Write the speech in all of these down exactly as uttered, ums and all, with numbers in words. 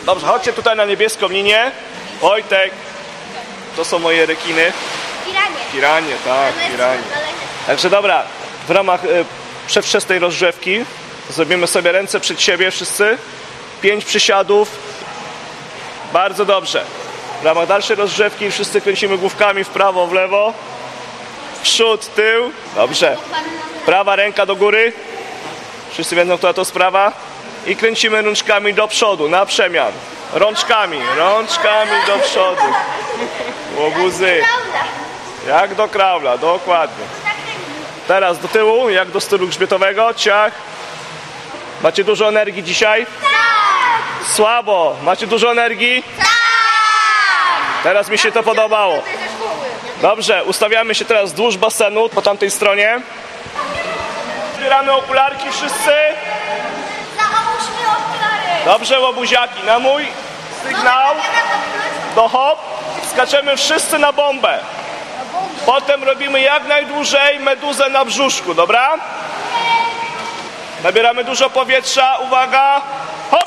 Dobrze, chodźcie tutaj na niebieską linię. Wojtek, to są moje rekiny. Piranie. Piranie, tak, piranie. Także dobra, w ramach y, przedwczesnej rozgrzewki zrobimy sobie ręce przed siebie wszyscy. Pięć przysiadów. Bardzo dobrze. W ramach dalszej rozgrzewki wszyscy kręcimy główkami w prawo, w lewo. Przód, tył. Dobrze. Prawa ręka do góry. Wszyscy wiedzą, która to sprawa. I kręcimy rączkami do przodu, na przemian. Rączkami, rączkami do przodu. Łobuzy. Jak do kraula, dokładnie. Teraz do tyłu, jak do stylu grzbietowego. Ciach. Macie dużo energii dzisiaj? Tak! Słabo. Macie dużo energii? Tak! Teraz mi się to podobało. Dobrze, ustawiamy się teraz wzdłuż basenu, po tamtej stronie. Zbieramy okularki wszyscy. Załóżmy okulary. Dobrze, łobuziaki, na mój sygnał. Do hop. Skaczemy wszyscy na bombę. Potem robimy jak najdłużej meduzę na brzuszku, dobra? Nabieramy dużo powietrza, uwaga, hop!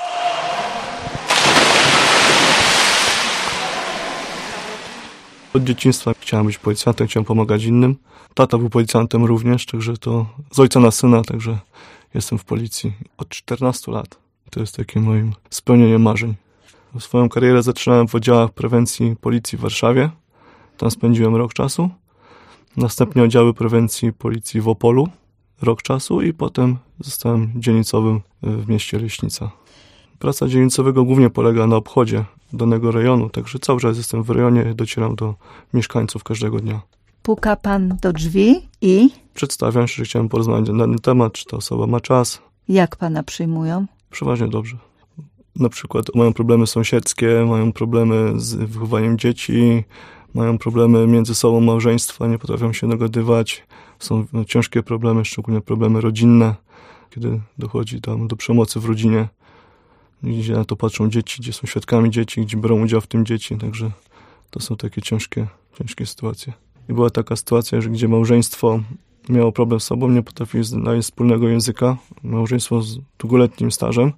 Od dzieciństwa chciałem być policjantem, chciałem pomagać innym. Tata był policjantem również, także to z ojca na syna, także jestem w policji od czternastu lat. To jest takie moim spełnieniem marzeń. Swoją karierę zaczynałem w oddziałach prewencji policji w Warszawie. Tam spędziłem rok czasu. Następnie oddziały prewencji policji w Opolu. Rok czasu i potem zostałem dzielnicowym w mieście Leśnica. Praca dzielnicowego głównie polega na obchodzie danego rejonu, także cały czas jestem w rejonie, docieram do mieszkańców każdego dnia. Puka pan do drzwi i? Przedstawiam się, że chciałem porozmawiać na dany temat, czy ta osoba ma czas. Jak pana przyjmują? Przeważnie dobrze. Na przykład mają problemy sąsiedzkie, mają problemy z wychowaniem dzieci, mają problemy między sobą małżeństwa, nie potrafią się dogadywać. Są ciężkie problemy, szczególnie problemy rodzinne, kiedy dochodzi tam do przemocy w rodzinie. Gdzie na to patrzą dzieci, gdzie są świadkami dzieci, gdzie biorą udział w tym dzieci. Także to są takie ciężkie, ciężkie sytuacje. I była taka sytuacja, że gdzie małżeństwo miało problem z sobą, nie potrafiło znaleźć wspólnego języka. Małżeństwo z długoletnim stażem,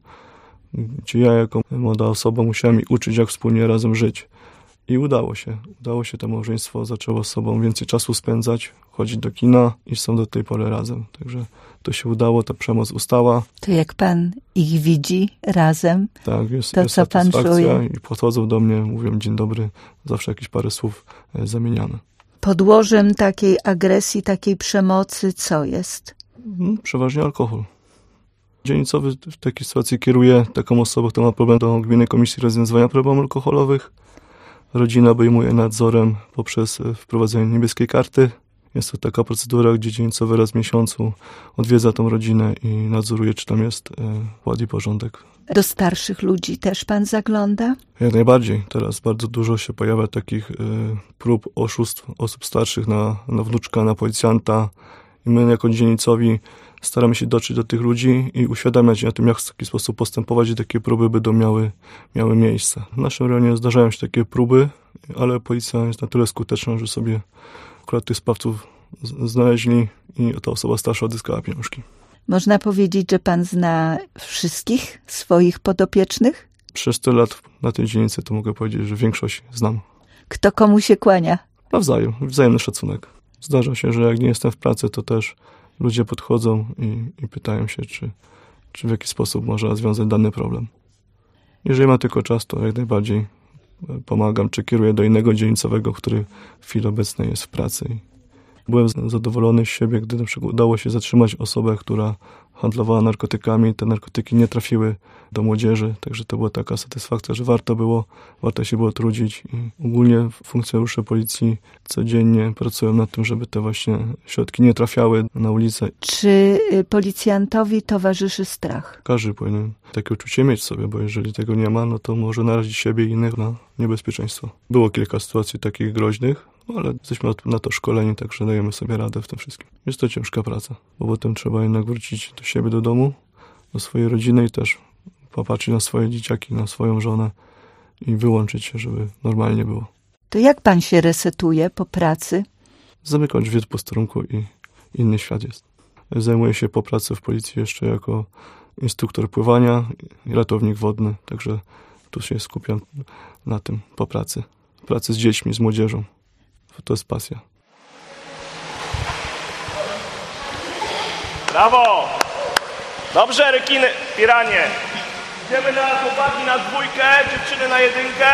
gdzie ja jako młoda osoba musiałem ich uczyć, jak wspólnie razem żyć. I udało się. Udało się to małżeństwo, zaczęło z sobą więcej czasu spędzać, chodzić do kina i są do tej pory razem. Także to się udało, ta przemoc ustała. To jak pan ich widzi razem, tak, jest, to jest co pan czuje? I podchodzą do mnie, mówią dzień dobry, zawsze jakieś parę słów zamieniamy. Podłożem takiej agresji, takiej przemocy co jest? Hmm, przeważnie alkohol. Dzielnicowy w takiej sytuacji kieruje taką osobę, która ma problem do Gminnej Komisji Rozwiązywania Problemów Alkoholowych. Rodzina obejmuje nadzorem poprzez wprowadzenie niebieskiej karty. Jest to taka procedura, gdzie dzielnicowy raz w miesiącu odwiedza tą rodzinę i nadzoruje, czy tam jest ład i porządek. Do starszych ludzi też pan zagląda? Jak najbardziej. Teraz bardzo dużo się pojawia takich y, prób oszustw osób starszych na, na wnuczka, na policjanta. I my jako dzielnicowi staramy się dotrzeć do tych ludzi i uświadamiać na tym, jak w taki sposób postępować, i takie próby będą miały, miały miejsce. W naszym rejonie zdarzają się takie próby, ale policja jest na tyle skuteczna, że sobie akurat tych sprawców znaleźli i ta osoba starsza odzyskała pieniążki. Można powiedzieć, że pan zna wszystkich swoich podopiecznych? Przez tyle lat na tej dzielnicy to mogę powiedzieć, że większość znam. Kto komu się kłania? Nawzajem, wzajemny szacunek. Zdarza się, że jak nie jestem w pracy, to też ludzie podchodzą i, i pytają się, czy, czy w jaki sposób można rozwiązać dany problem. Jeżeli ma tylko czas, to jak najbardziej pomagam, czy kieruję do innego dzielnicowego, który w chwili obecnej jest w pracy. Byłem zadowolony z siebie, gdy na przykład udało się zatrzymać osobę, która handlowała narkotykami. Te narkotyki nie trafiły do młodzieży, także to była taka satysfakcja, że warto było, warto się było trudzić. I ogólnie funkcjonariusze policji codziennie pracują nad tym, żeby te właśnie środki nie trafiały na ulicę. Czy policjantowi towarzyszy strach? Każdy powinien takie uczucie mieć w sobie, bo jeżeli tego nie ma, no to może narazić siebie i innych na niebezpieczeństwo. Było kilka sytuacji takich groźnych, ale jesteśmy na to szkoleni, także dajemy sobie radę w tym wszystkim. Jest to ciężka praca, bo potem trzeba jednak wrócić do siebie, do domu, do swojej rodziny i też popatrzeć na swoje dzieciaki, na swoją żonę i wyłączyć się, żeby normalnie było. To jak pan się resetuje po pracy? Zamykam drzwi do posterunku i inny świat jest. Zajmuję się po pracy w policji jeszcze jako instruktor pływania i ratownik wodny, także tu się skupiam na tym po pracy. Pracy z dziećmi, z młodzieżą. To jest pasja. Brawo! Dobrze, rekiny, piranie. Idziemy na chłopaki na dwójkę, dziewczyny na jedynkę.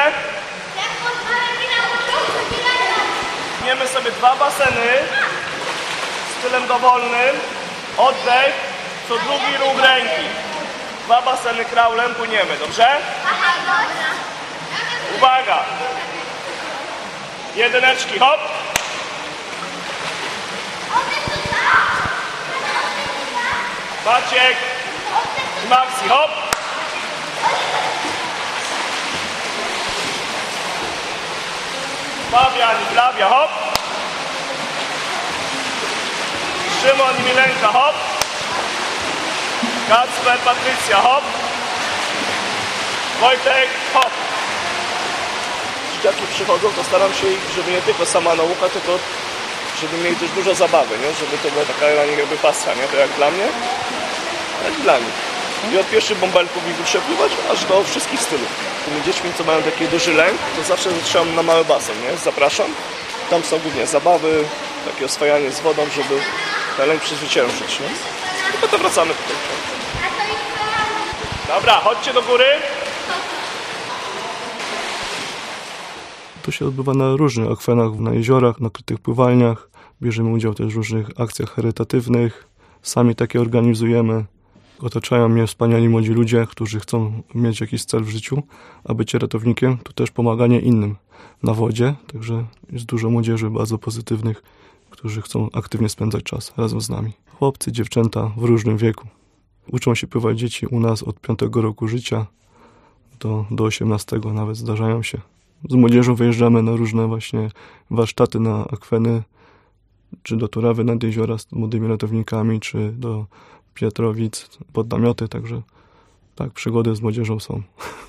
Weźmiemy sobie dwa baseny stylem dowolnym. Oddech, co drugi ruch ręki. Dwa baseny kraulem płyniemy, dobrze? Uwaga! Jedyneczki, hop! Maciek i Maxi, hop! Fabian i Flavia, hop! Szymon i Milenka, hop! Kacper, Patrycja, hop! Wojtek, hop! Dzieciaki przychodzą, to staram się ich, żeby nie tylko sama nauka, tylko żeby mieli też dużo zabawy, nie? Żeby to była taka dla nich jakby pasja, nie? To jak dla mnie, tak i dla nich. I od pierwszych bąbelków ich uczę pływać, aż do wszystkich stylów. Tymi dziećmi, co mają taki duży lęk, to zawsze zatrzymam na mały basen, nie? Zapraszam. Tam są głównie zabawy, takie oswajanie z wodą, żeby ten lęk przezwyciężyć, nie? I potem wracamy tutaj. Dobra, chodźcie do góry. To się odbywa na różnych akwenach, na jeziorach, na krytych pływalniach. Bierzemy udział też w różnych akcjach charytatywnych. Sami takie organizujemy. Otaczają mnie wspaniali młodzi ludzie, którzy chcą mieć jakiś cel w życiu, a bycie ratownikiem to też pomaganie innym na wodzie. Także jest dużo młodzieży bardzo pozytywnych, którzy chcą aktywnie spędzać czas razem z nami. Chłopcy, dziewczęta w różnym wieku. Uczą się pływać dzieci u nas od piątego roku życia do, do osiemnastego nawet zdarzają się. Z młodzieżą wyjeżdżamy na różne właśnie warsztaty na akweny, czy do Turawy nad jeziora z młodymi ratownikami, czy do Pietrowic pod namioty, także tak, przygody z młodzieżą są.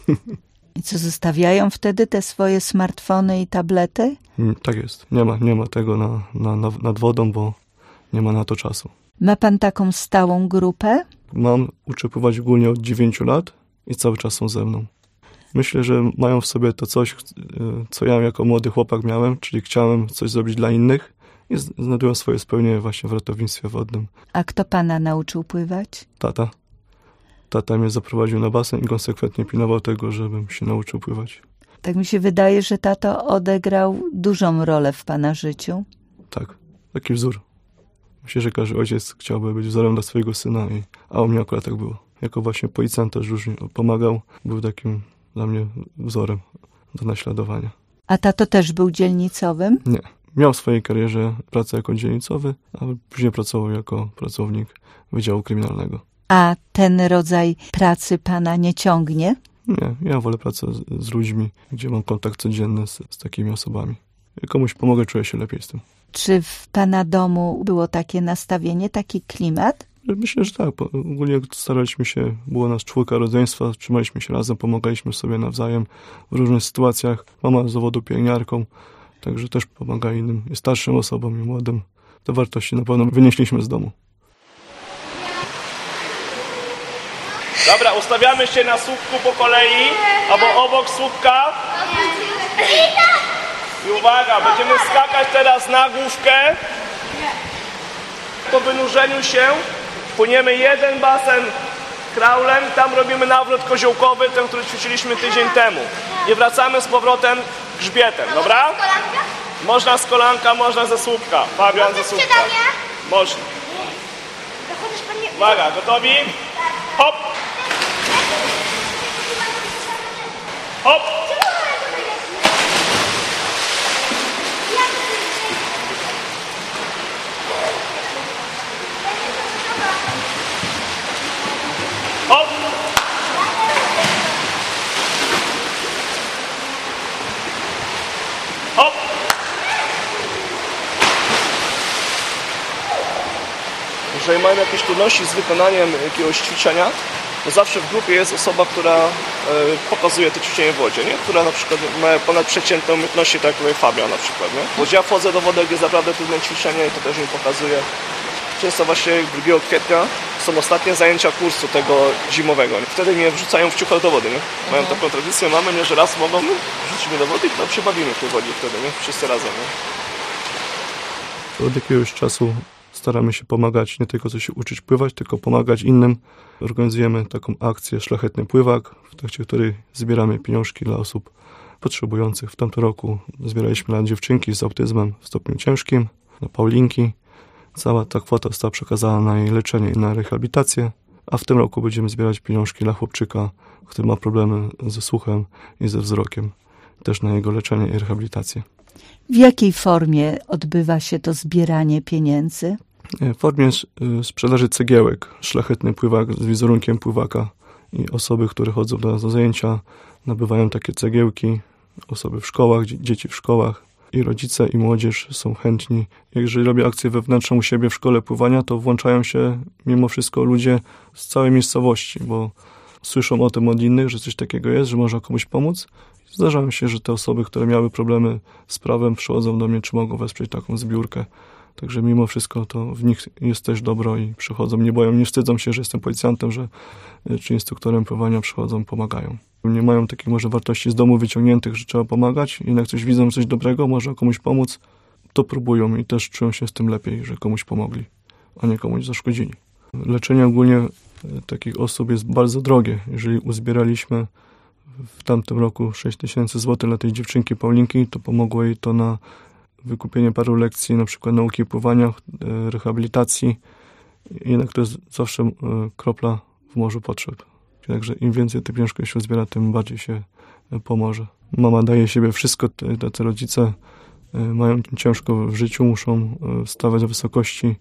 I co, zostawiają wtedy te swoje smartfony i tablety? Tak jest. Nie ma, nie ma tego na, na, na, nad wodą, bo nie ma na to czasu. Ma pan taką stałą grupę? Mam, uczę pływać ogólnie od dziewięciu lat i cały czas są ze mną. Myślę, że mają w sobie to coś, co ja jako młody chłopak miałem, czyli chciałem coś zrobić dla innych i znajdują swoje spełnienie właśnie w ratownictwie wodnym. A kto pana nauczył pływać? Tata. Tata mnie zaprowadził na basen i konsekwentnie pilnował tego, żebym się nauczył pływać. Tak mi się wydaje, że tato odegrał dużą rolę w pana życiu. Tak, taki wzór. Myślę, że każdy ojciec chciałby być wzorem dla swojego syna, i, a u mnie akurat tak było. Jako właśnie policjant też różnie pomagał, był takim dla mnie wzorem do naśladowania. A tato też był dzielnicowym? Nie. Miał w swojej karierze pracę jako dzielnicowy, a później pracował jako pracownik Wydziału Kryminalnego. A ten rodzaj pracy pana nie ciągnie? Nie, ja wolę pracę z, z ludźmi, gdzie mam kontakt codzienny z, z takimi osobami. Jak komuś pomogę, czuję się lepiej z tym. Czy w pana domu było takie nastawienie, taki klimat? Myślę, że tak. Ogólnie staraliśmy się, było nas czwórka rodzeństwa, trzymaliśmy się razem, pomagaliśmy sobie nawzajem w różnych sytuacjach. Mama z zawodu pielęgniarką, także też pomaga innym, i starszym osobom, i młodym. Te wartości na pewno wynieśliśmy z domu. Dobra, ustawiamy się na słupku po kolei, albo obok słupka. I uwaga, będziemy skakać teraz na główkę. Po wynurzeniu się płyniemy jeden basen kraulem, tam robimy nawrót koziołkowy, ten, który ćwiczyliśmy tydzień temu. I wracamy z powrotem grzbietem, dobra? Można z kolanka, można ze słupka. Fabian ze słupka. Można. Uwaga, gotowi? Hop! Hop! Hop! Hop! Jeżeli mamy jakieś trudności z wykonaniem jakiegoś ćwiczenia, to zawsze w grupie jest osoba, która e, pokazuje to ćwiczenie w wodzie, nie? Która na przykład ma ponadprzeciętne umiejętności, tak jak tutaj Fabian na przykład. Nie? Bo ja wchodzę do wody, gdzie jest naprawdę trudne ćwiczenie i to też mi pokazuje. Często właśnie drugiego kwietnia są ostatnie zajęcia kursu tego zimowego. Wtedy mnie wrzucają w ciuchach do wody, nie? Mają taką tradycję, mamy, nie, że raz mogą, wrzucimy do wody i tam się bawimy w tej wodzie wtedy, nie? Wszyscy razem, nie? Od jakiegoś czasu staramy się pomagać, nie tylko co się uczyć pływać, tylko pomagać innym. Organizujemy taką akcję Szlachetny Pływak, w trakcie której zbieramy pieniążki dla osób potrzebujących. W tamtym roku zbieraliśmy dla dziewczynki z autyzmem w stopniu ciężkim, na Paulinki. Cała ta kwota została przekazana na jej leczenie i na rehabilitację, a w tym roku będziemy zbierać pieniążki dla chłopczyka, który ma problemy ze słuchem i ze wzrokiem, też na jego leczenie i rehabilitację. W jakiej formie odbywa się to zbieranie pieniędzy? W formie sprzedaży cegiełek. Szlachetny Pływak z wizerunkiem pływaka i osoby, które chodzą do nas do zajęcia, nabywają takie cegiełki. Osoby w szkołach, dzieci w szkołach i rodzice i młodzież są chętni. Jeżeli robię akcję wewnętrzną u siebie w szkole pływania, to włączają się mimo wszystko ludzie z całej miejscowości, bo słyszą o tym od innych, że coś takiego jest, że można komuś pomóc. Zdarzają się, że te osoby, które miały problemy z prawem, przychodzą do mnie, czy mogą wesprzeć taką zbiórkę. Także mimo wszystko to w nich jest też dobro i przychodzą, nie boją, nie wstydzą się, że jestem policjantem, że, czy instruktorem pływania, przychodzą, pomagają. Nie mają takich może wartości z domu wyciągniętych, że trzeba pomagać, jednak coś widzą, coś dobrego, można komuś pomóc, to próbują i też czują się z tym lepiej, że komuś pomogli, a nie komuś zaszkodzili. Leczenie ogólnie takich osób jest bardzo drogie. Jeżeli uzbieraliśmy w tamtym roku sześć tysięcy złotych dla tej dziewczynki Paulinki, to pomogło jej to na wykupienie paru lekcji, na przykład nauki pływania, rehabilitacji. Jednak to jest zawsze kropla w morzu potrzeb. Także im więcej tych pieniążków się zbiera, tym bardziej się pomoże. Mama daje siebie wszystko, te rodzice mają ciężko w życiu, muszą stawiać do wysokości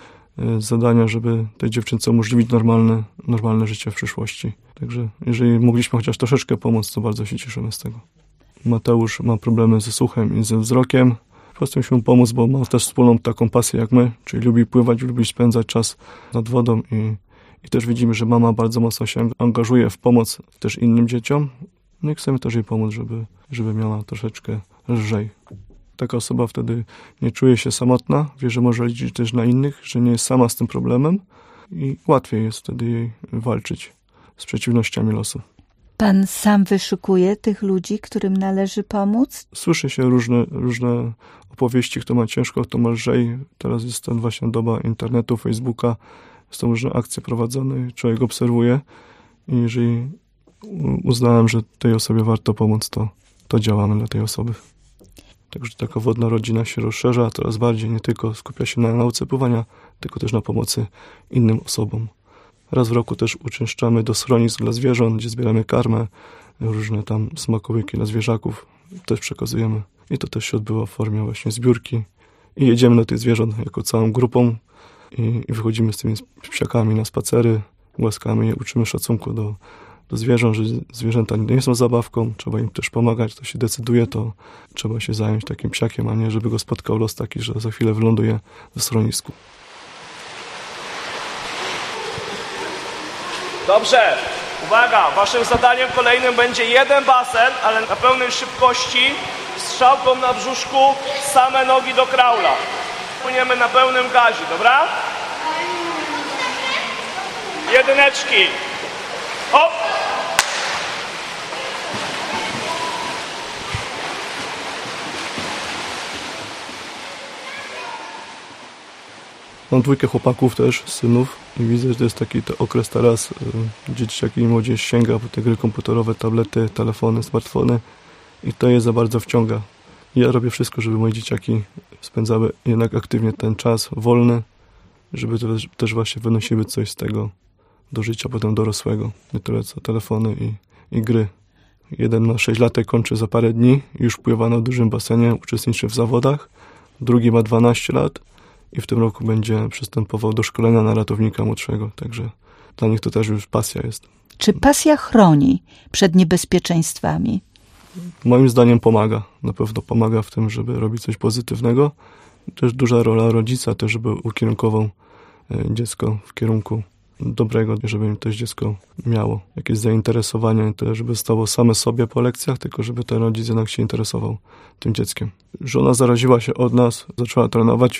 zadania, żeby tej dziewczynce umożliwić normalne, normalne życie w przyszłości. Także jeżeli mogliśmy chociaż troszeczkę pomóc, to bardzo się cieszymy z tego. Mateusz ma problemy ze słuchem i ze wzrokiem. Po prostu musimy pomóc, bo ma też wspólną taką pasję jak my, czyli lubi pływać, lubi spędzać czas nad wodą i, i też widzimy, że mama bardzo mocno się angażuje w pomoc też innym dzieciom. No i chcemy też jej pomóc, żeby, żeby miała troszeczkę lżej. Taka osoba wtedy nie czuje się samotna, wie, że może liczyć też na innych, że nie jest sama z tym problemem i łatwiej jest wtedy jej walczyć z przeciwnościami losu. Pan sam wyszukuje tych ludzi, którym należy pomóc? Słyszy się różne, różne opowieści, kto ma ciężko, kto ma lżej. Teraz jest ten właśnie doba internetu, Facebooka, są różne akcje prowadzone, człowiek obserwuje i jeżeli uznałem, że tej osobie warto pomóc, to, to działamy dla tej osoby. Także taka wodna rodzina się rozszerza coraz bardziej, nie tylko skupia się na nauce pływania, tylko też na pomocy innym osobom. Raz w roku też uczęszczamy do schronisk dla zwierząt, gdzie zbieramy karmę, różne tam smakołyki dla zwierzaków, też przekazujemy. I to też się odbywa w formie właśnie zbiórki. I jedziemy do tych zwierząt jako całą grupą i, i wychodzimy z tymi psiakami na spacery, głaskamy je, uczymy szacunku do, do zwierząt, że zwierzęta nie są zabawką, trzeba im też pomagać, kto się decyduje, to trzeba się zająć takim psiakiem, a nie żeby go spotkał los taki, że za chwilę wyląduje w schronisku. Dobrze, uwaga, waszym zadaniem kolejnym będzie jeden basen, ale na pełnej szybkości, z strzałką na brzuszku, same nogi do kraula. Płyniemy na pełnym gazie, dobra? Jedyneczki. Hop! Mam dwójkę chłopaków też, synów i widzę, że to jest taki to okres teraz, gdzie dzieciaki i młodzież sięga po te gry komputerowe, tablety, telefony, smartfony i to je za bardzo wciąga. Ja robię wszystko, żeby moje dzieciaki spędzały jednak aktywnie ten czas wolny, żeby też, też właśnie wynosiły coś z tego do życia potem dorosłego. Nie tyle co telefony i, i gry. Jeden ma sześć lat, kończy za parę dni, już pływa na dużym basenie, uczestniczy w zawodach. Drugi ma dwanaście lat. I w tym roku będzie przystępował do szkolenia na ratownika młodszego, także dla nich to też już pasja jest. Czy pasja chroni przed niebezpieczeństwami? Moim zdaniem pomaga. Na pewno pomaga w tym, żeby robić coś pozytywnego. Też duża rola rodzica, też żeby ukierunkował dziecko w kierunku dobrego, żeby im też dziecko miało jakieś zainteresowanie, nie tyle żeby stało same sobie po lekcjach, tylko żeby ten rodzic jednak się interesował tym dzieckiem. Żona zaraziła się od nas, zaczęła trenować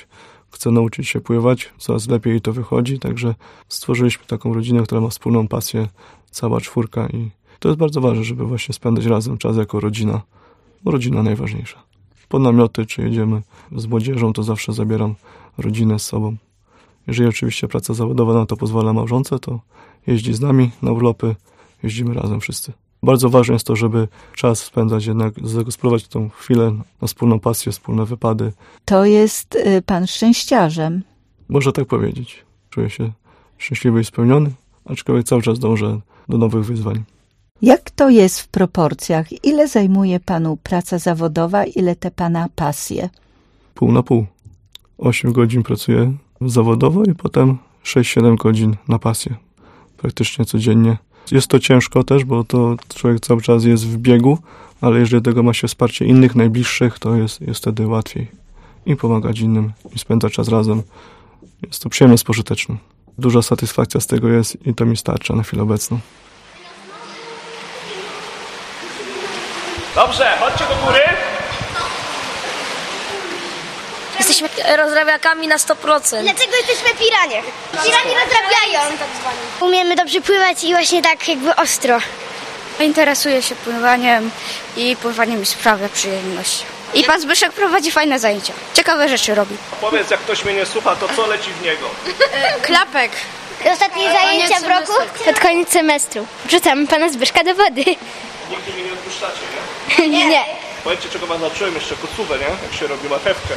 chce nauczyć się pływać, coraz lepiej jej to wychodzi, także stworzyliśmy taką rodzinę, która ma wspólną pasję, cała czwórka i to jest bardzo ważne, żeby właśnie spędzać razem czas jako rodzina, bo rodzina najważniejsza. Po namioty, czy jedziemy z młodzieżą, to zawsze zabieram rodzinę z sobą. Jeżeli oczywiście praca zawodowa na to pozwala małżonce, to jeździ z nami na urlopy, jeździmy razem wszyscy. Bardzo ważne jest to, żeby czas spędzać jednak, zagospodarować tą chwilę na wspólną pasję, wspólne wypady. To jest y, pan szczęściarzem. Można tak powiedzieć. Czuję się szczęśliwy i spełniony, aczkolwiek cały czas dążę do nowych wyzwań. Jak to jest w proporcjach? Ile zajmuje panu praca zawodowa, ile te pana pasje? Pół na pół. Osiem godzin pracuję zawodowo i potem sześć siedem godzin na pasję. Praktycznie codziennie. Jest to ciężko też, bo to człowiek cały czas jest w biegu, ale jeżeli do tego ma się wsparcie innych, najbliższych, to jest, jest wtedy łatwiej. I pomagać innym, i spędzać czas razem. Jest to przyjemne, pożyteczne. Duża satysfakcja z tego jest i to mi starcza na chwilę obecną. Dobrze, chodźcie do góry. Jesteśmy rozrabiakami na sto procent. Dlaczego jesteśmy piranie? Pirani rozrabiają. Umiemy dobrze pływać i właśnie tak jakby ostro. Interesuję się pływaniem i pływanie mi sprawia przyjemność. I pan Zbyszek prowadzi fajne zajęcia. Ciekawe rzeczy robi. Powiedz, jak ktoś mnie nie słucha, to co leci w niego? Klapek. Ostatnie zajęcia w roku? Pod koniec semestru. Wrzucamy pana Zbyszka do wody. Nigdy mnie nie odpuszczacie, nie? Nie. nie. Powiedzcie, czego was nauczyłem jeszcze, kocówę, nie? Jak się robi marchewkę.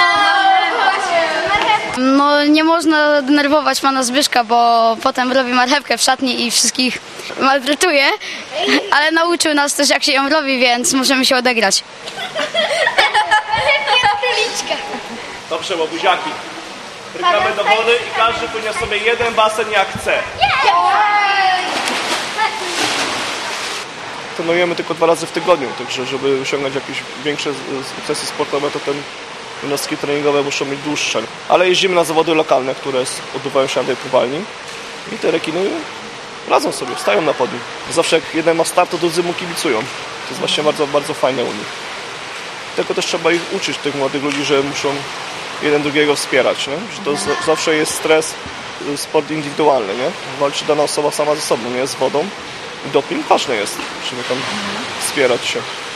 No nie można denerwować pana Zbyszka, bo potem robi marchewkę w szatni i wszystkich maltretuje, ale nauczył nas też, jak się ją robi, więc możemy się odegrać. Dobrze, bo buziaki. Rykamy do wody i każdy płynie sobie jeden basen jak chce. Trenujemy tylko dwa razy w tygodniu, także żeby osiągnąć jakieś większe sukcesy sportowe, to te jednostki treningowe muszą być dłuższe. Ale jeździmy na zawody lokalne, które odbywają się na tej pływalni i te rekiny radzą sobie, stają na podium. Zawsze jak jeden ma start, to drudzy mu kibicują. To jest właśnie bardzo, bardzo fajne u nich. Tylko też trzeba ich uczyć, tych młodych ludzi, że muszą jeden drugiego wspierać, nie? Że to z- zawsze jest stres, sport indywidualny, nie? Walczy dana osoba sama ze sobą, nie? Z wodą. I doping ważny jest, żeby tam wspierać się.